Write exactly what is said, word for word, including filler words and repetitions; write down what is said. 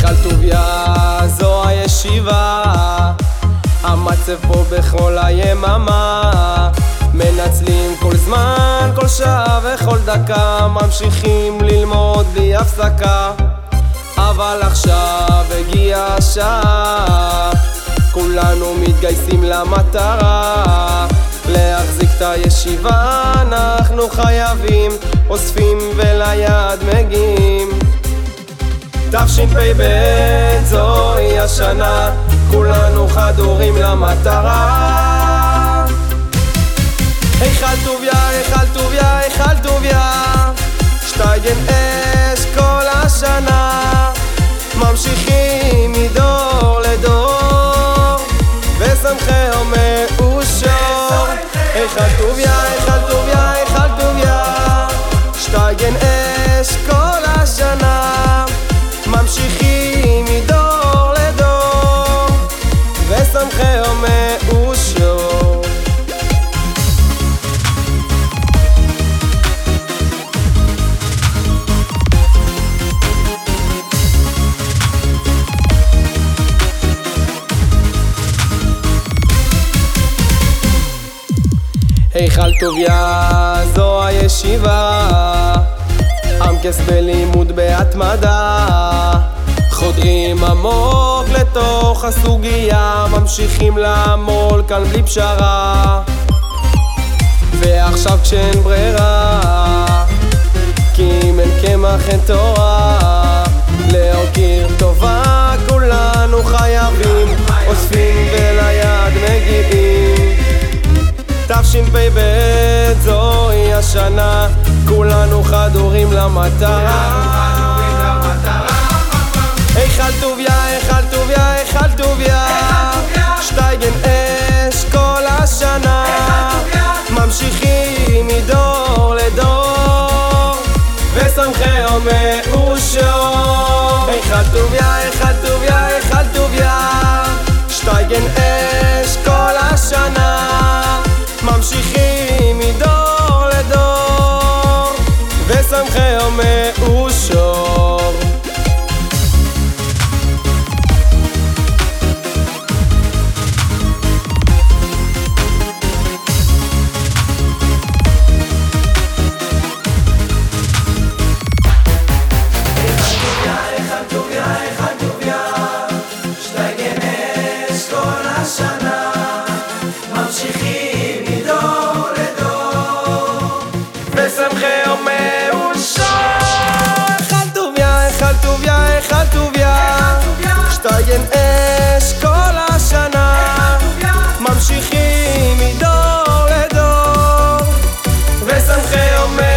היכל טוביה זו הישיבה, המצב פה בכל היממה, מנצלים כל זמן, כל שעה וכל דקה, ממשיכים ללמוד בלי הפסקה. אבל עכשיו הגיעה השעה, כולנו מתגייסים למטרה, להחזיק את הישיבה אנחנו חייבים, אוספים וליד מגיעים. תשפ"ב זוהי השנה, כולנו חדורים למטרה. היכל טוביה, היכל טוביה, היכל טוביה, שטייגן אש כל השנה, ממשיכים מדור לדור, ושמחהו מאושר. היכל טוביה, היכל טוביה, היכל טוביה, שטייגן אש כל השנה, ממשיכים מדור לדור, ושמחהו מאושר. היכל טוביה זו הישיבה, עמקס בלימוד בהתמדה, חודרים עמוק לתוך הסוגיה, ממשיכים לעמול כאן בלי פשרה. ועכשיו כשאין ברירה, כי אם אין קמח אין תורה, להוקיר טובה כולנו חייבים, אוספים וליד מגיעים. תשפ"ב זוהי השנה, כולנו חדורים למטרה. היכל טוביה, היכל טוביה, היכל טוביה, שטייגן אש כל השנה, ממשיכים מדור לדור, ושמחהו מאושר. היכל טוביה, היכל טוביה, היכל טוביה, שטייגן אש כל השנה, ממשיכים מדור לדור, ושמחהו מאושר. שטייגן אש כל השנה, ממשיכים מדור לדור, ושמחהו